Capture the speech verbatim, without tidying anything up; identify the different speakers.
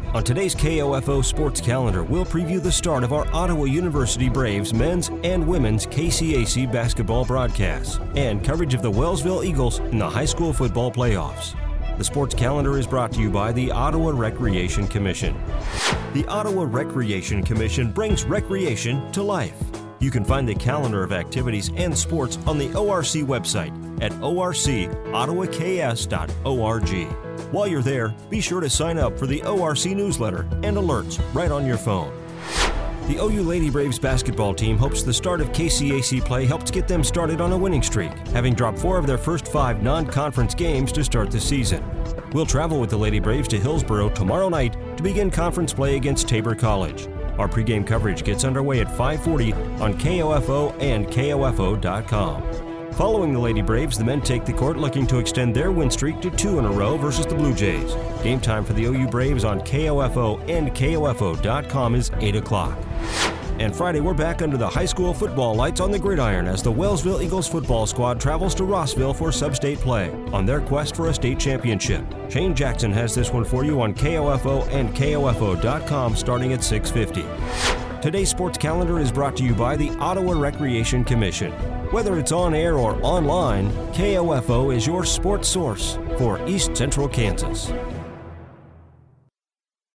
Speaker 1: On today's K O F O Sports Calendar, we'll preview the start of our Ottawa University Braves men's and women's K C A C basketball broadcasts and coverage of the Wellsville Eagles in the high school football playoffs. The Sports Calendar is brought to you by the Ottawa Recreation Commission. The Ottawa Recreation Commission brings recreation to life. You can find the calendar of activities and sports on the O R C website at o r c ottawa k s dot org. While you're there, be sure to sign up for the O R C newsletter and alerts right on your phone. The O U Lady Braves basketball team hopes the start of K C A C play helps get them started on a winning streak, having dropped four of their first five non-conference games to start the season. We'll travel with the Lady Braves to Hillsborough tomorrow night to begin conference play against Tabor College. Our pregame coverage gets underway at five forty on K O F O and K O F O dot com. Following the Lady Braves, the men take the court looking to extend their win streak to two in a row versus the Blue Jays. Game time for the O U Braves on K O F O and K O F O dot com is eight o'clock. And Friday, we're back under the high school football lights on the gridiron as the Wellsville Eagles football squad travels to Rossville for sub-state play on their quest for a state championship. Shane Jackson has this one for you on K O F O and K O F O dot com starting at six fifty. Today's sports calendar is brought to you by the Ottawa Recreation Commission. Whether it's on air or online, K O F O is your sports source for East Central Kansas.